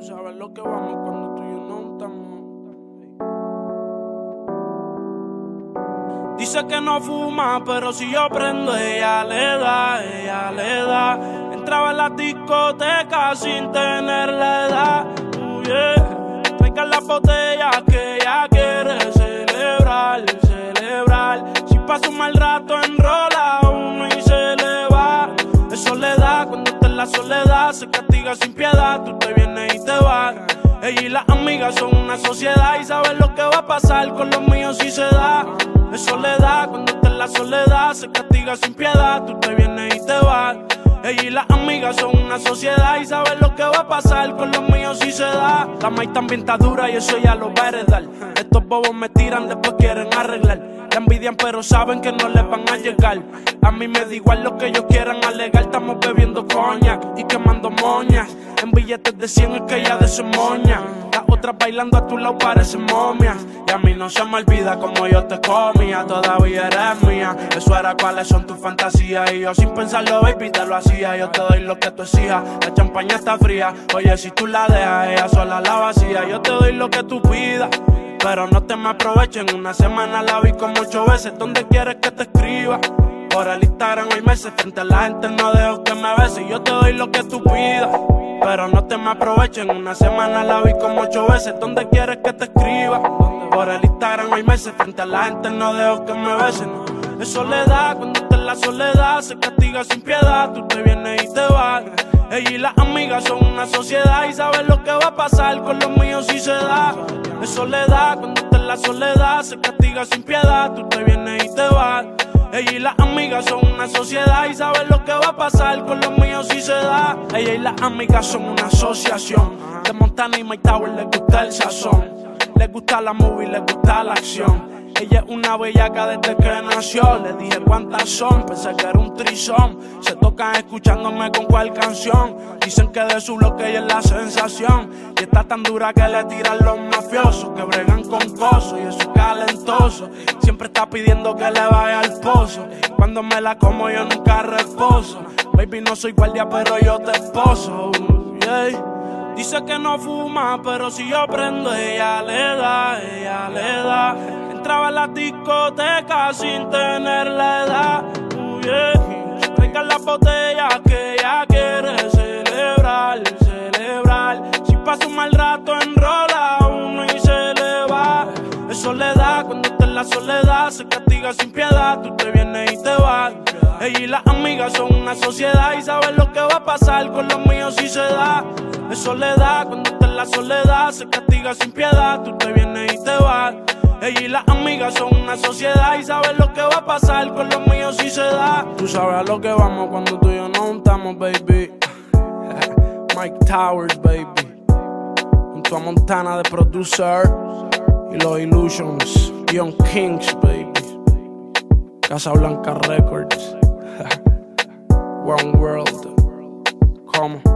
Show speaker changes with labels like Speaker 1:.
Speaker 1: Tú sabes lo que vamos cuando tú y yo no estamos. Dice que no fuma, pero si yo prendo, ella le da, ella le da. Entraba en la discoteca sin tener la edad. Yeah. Traigan las botellas que ella quiere celebrar, celebrar. Si pasa un mal rato, enrola uno y se le va. Es soledad, cuando está en la soledad, se castiga sin piedad. Tú te vienes y te vas. Ella y las amigas son una sociedad y saben lo que va a pasar con los míos si se da. Es soledad, cuando está en la soledad, se castiga sin piedad. Tú te vienes y te vas. Ella y las amigas son una sociedad y saben lo que va a pasar con los míos si se da. La maíz también está dura y eso ya lo va a heredar. Estos bobos me tiran, después quieren arreglar. La envidian pero saben que no les van a llegar. A mí me da igual lo que ellos quieran alegar. Estamos bebiendo coñac y quemando moñas. En billetes de 100 es que ella de su moña. Las otras bailando a tu lado parecen momias. Y a mí no se me olvida como yo te comía. Todavía eres mía. Eso era cuáles son tus fantasías. Y yo sin pensarlo, baby, te lo hacía. Yo te doy lo que tú exijas. La champaña está fría. Oye, si tú la dejas, ella sola la vacía. Yo te doy lo que tú pidas, pero no te me aprovechen. Una semana la vi como 8 veces. ¿Dónde quieres que te escriba? Por el Instagram hay meses. Frente a la gente no dejo que me beses. Yo te doy lo que tú pidas, pero no te me aprovechen. Una semana la vi como 8 veces. ¿Dónde quieres que te escriba? Por el Instagram hay meses. Frente a la gente no dejo que me besen. Es soledad, cuando está en la soledad, se castiga sin piedad. Tú te vienes y te vas. Ella y las amigas son una sociedad y saben lo que va a pasar con los míos si se da. Es soledad, cuando está en la soledad, se castiga sin piedad. Tú te vienes y te vas. Ella y las amigas son una sociedad y saben lo que va a pasar con los míos si se da. Ella y las amigas son una asociación. De Montana y Mike Tower les gusta el sazón. Les gusta la movie, les gusta la acción. Ella es una bellaca desde que nació. Le dije cuántas son, pensé que era un trisón. Se tocan escuchándome con cuál canción. Dicen que de su bloque ella es la sensación. Y está tan dura que le tiran los mafiosos, que bregan con coso y eso es calentoso. Siempre está pidiendo que le vaya al pozo. Cuando me la como yo nunca reposo. Baby, no soy guardia pero yo te esposo. Yeah. Dice que no fuma, pero si yo prendo, ella le da, ella le da. Entraba en la discoteca sin tener la edad. Yeah. Traigan las botellas que ella quiere celebrar, celebrar. Si pasa un mal rato, enrola uno y se le va. Es soledad, cuando está en la soledad, se castiga sin piedad. Tú te vienes y te vas. Ella y las amigas son una sociedad y saben lo que va a pasar con los míos si se da. Es soledad, cuando está en la soledad, se castiga sin piedad. Tú te vienes y te vas. Ella y las amigas son una sociedad y saben lo que va a pasar con los míos si se da. Tú sabes a lo que vamos cuando tú y yo no juntamos, baby. Mike Towers, baby. Junto a Montana de producer y los Illusions, Young Kings, baby. Casa Blanca Records. One World. Como